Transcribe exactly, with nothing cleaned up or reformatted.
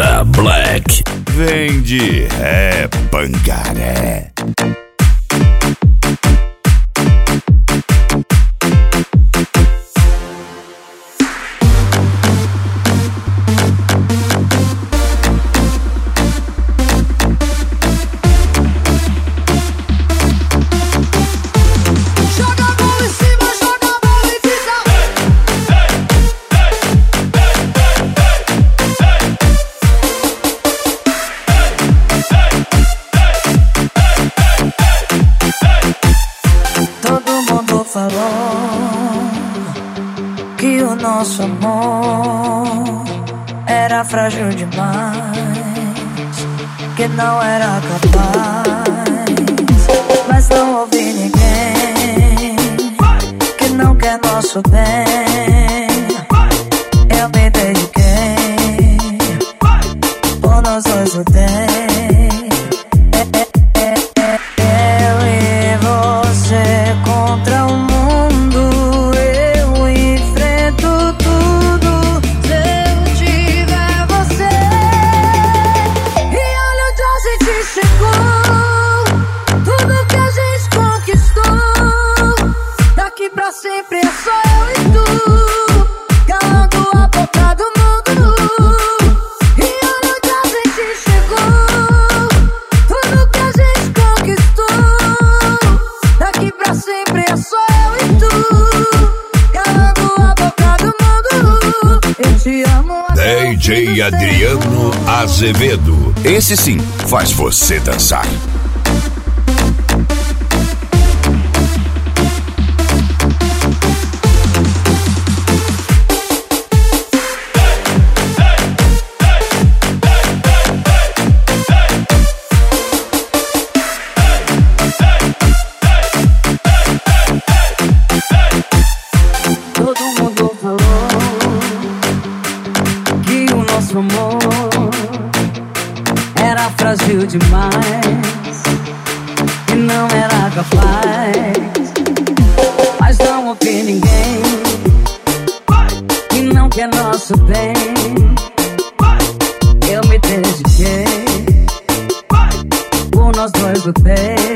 Manda Black. Vem de ré, pangaré. Que o nosso amor era frágil demais, que não era capaz, mas não ouvi ninguém que não quer nosso bem. Eu me dediquei, por nós dois lutei. Eu e você contra o mundo, eu enfrento tudo. Se eu tiver você, e olha onde a gente chegou, tudo que a gente conquistou. Daqui pra sempre é só eu e tu, calando a boca do mundo. E olha onde a gente chegou, tudo que a gente conquistou. Daqui pra sempre é só eu e tu, calando a boca do mundo. Eu te amo. D J Adriano Azevedo. Esse sim faz você dançar. Todo mundo falou que o nosso amor era frágil demais, que não era capaz, mas não ouvi ninguém que não quer nosso bem. Eu me dediquei, por nós dois lutei.